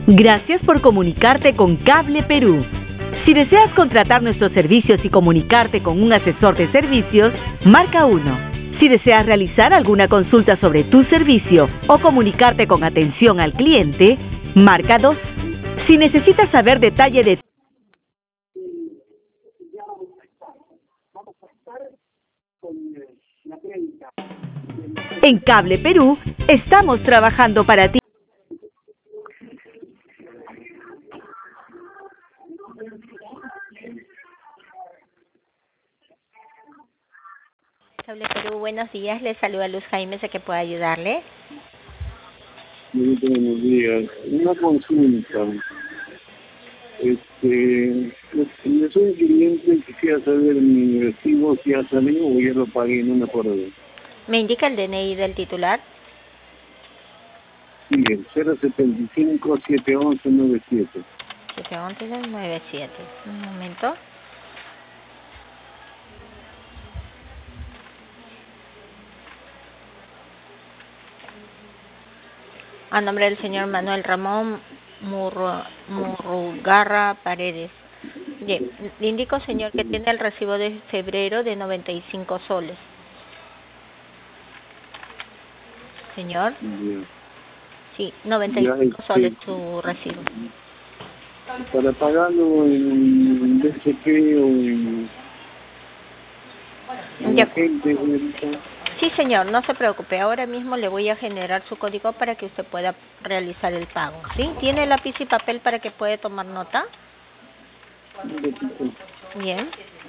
Gracias por comunicarte con Cable Perú. Si deseas contratar nuestros servicios y comunicarte con un asesor de servicios, marca 1. Si deseas realizar alguna consulta sobre tu servicio o comunicarte con atención al cliente, marca 2. Si necesitas saber detalle de En Cable Perú, estamos trabajando para ti. Cable Perú, buenos días. Le saluda Luz Jaime, sé que puedo ayudarle. Muy buenos días. Una consulta. Yo soy un cliente y quisiera saber mi recibo si ha salido o ya lo pagué, no me acuerdo. ¿Me indica el DNI del titular? Sí, el 075-711-97. 711-97. Un momento. A nombre del señor Manuel Ramón Murrugarra Paredes. Bien, le indico, señor, que tiene el recibo de febrero de 95 soles. Señor. Ya. Sí, 95 soles su recibo. Para pagarlo en BCP o en Ya. gente. Sí, señor, no se preocupe. Ahora mismo le voy a generar su código para que usted pueda realizar el pago. ¿Sí? ¿Tiene lápiz y papel para que pueda tomar nota? Bien.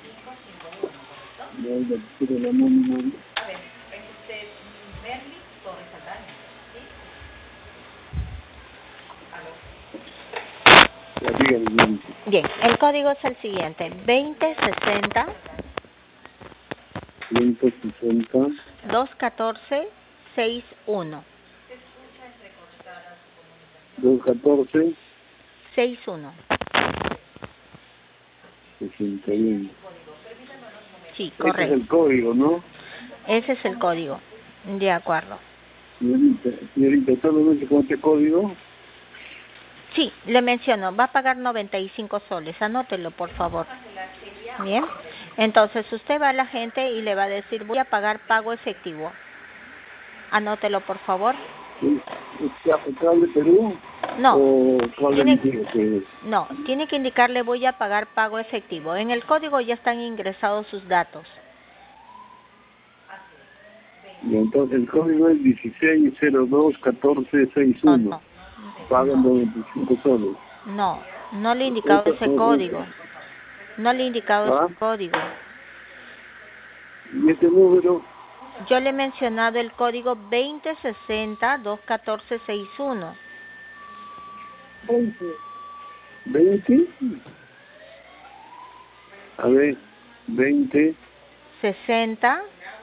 Bien, el código es el siguiente: 2060 214 61 214 61. 61. Sí, correcto. Ese es el código, ¿no? Ese es el código. De acuerdo. Señorita, solamente con este código. Sí, le menciono, va a pagar 95 soles. Anótelo, por favor. Bien. Entonces, usted va a la gente y le va a decir, voy a pagar pago efectivo. Anótelo, por favor. ¿Cable Perú? No. ¿O No, tiene que indicarle, voy a pagar pago efectivo. En el código ya están ingresados sus datos. Y entonces el código es 16021461. No. Pagan 95 soles. No, no le he indicado ese código. No le he indicado ese código. ¿Y este número? Yo le he mencionado el código 2060-214-61. 20. A ver, 20. 60.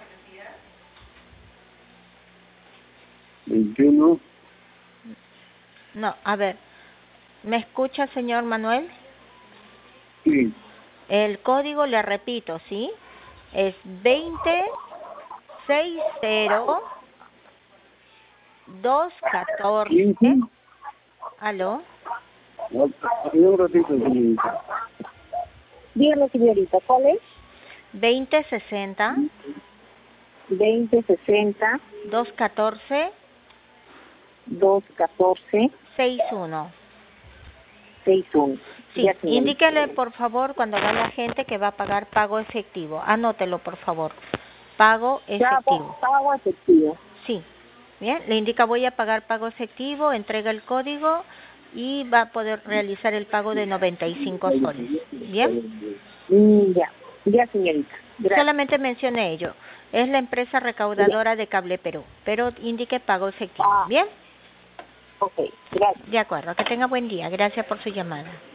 21. No, a ver. ¿Me escucha, señor Manuel? Sí. El código, le repito, ¿sí? Es 2060-214. ¿Aló? Un ratito, señorita. Dígame, señorita, ¿cuál es? 2060. 2060. 214. 214. 61. 61. Sí, indíquele, por favor, cuando va la gente que va a pagar pago efectivo. Anótelo, por favor. Pago efectivo. Pago efectivo. Sí. Bien, le indica, voy a pagar pago efectivo, entrega el código y va a poder realizar el pago de 95 soles. ¿Bien? Ya, señorita. Gracias. Solamente mencione ello. Es la empresa recaudadora de Cable Perú, pero indique pago efectivo. ¿Bien? Ok, gracias. De acuerdo, que tenga buen día. Gracias por su llamada.